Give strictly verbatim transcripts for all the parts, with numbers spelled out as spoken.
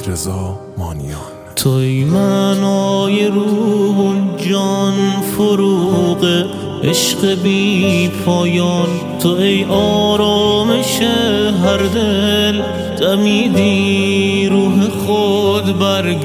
رضا مانیان. توی معنای روح جان، فروغ عشق بی پایان. تو ای آرامش هر دل، دمیدی روح خود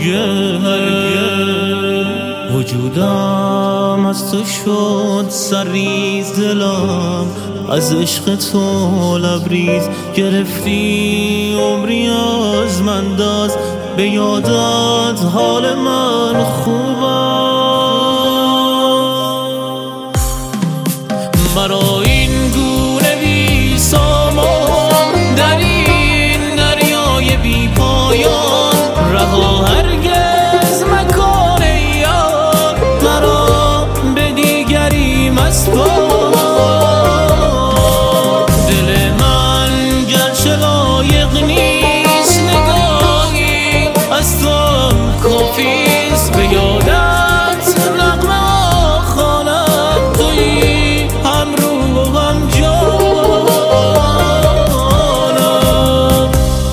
برگل. وجودم از تو شد سرریز، دلم از عشق تو لبریز. گرفتی عمری از من دست، به یادت حال من خوبم. مرا این گونه بی سامان، در این دریای بی پایان. رها هرگز مکان یار، مرا به دیگری مسپار. دل من گرچه لایق نیست نگاهی از تو کافیست، به یادت نغمه خوانم. تویی هم روح و هم جانم.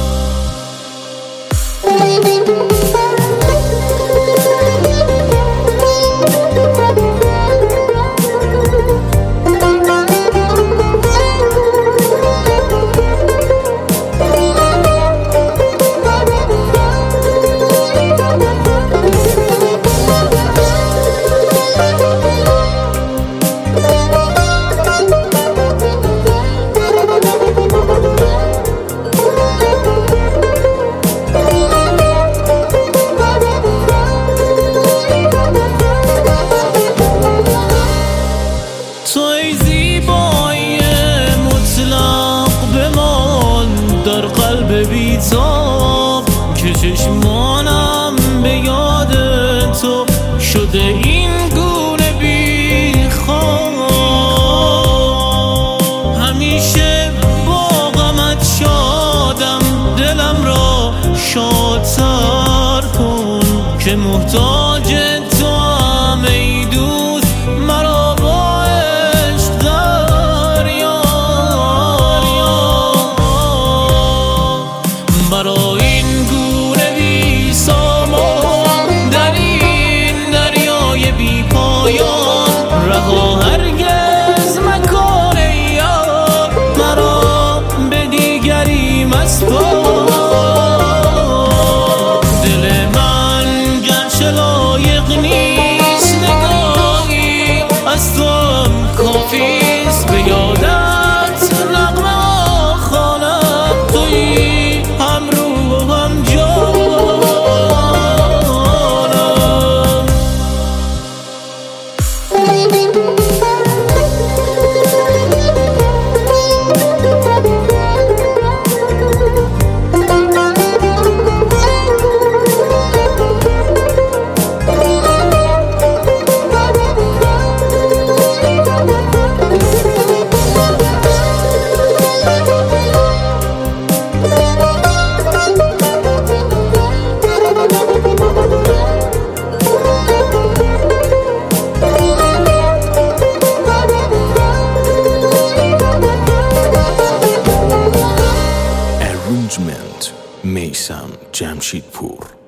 در قلب بی‌تاب که چشمانم به یاد تو شده این گونه بی خواب. همیشه با غمت شادم، دلم را شادتر کن که محتاج تو هم ای دوست. مرا با عشق دریا، مرا این گونه بی سامان، در این دریای بی پایان. رها هرگز مکان یار، مرا به دیگری مسپار. دل من گرچه لایق نیست نگاهی از تو هم کافیست، به یادت نغمه خوانم. تویی هم روح و هم جانم. میثم جمشیدپور.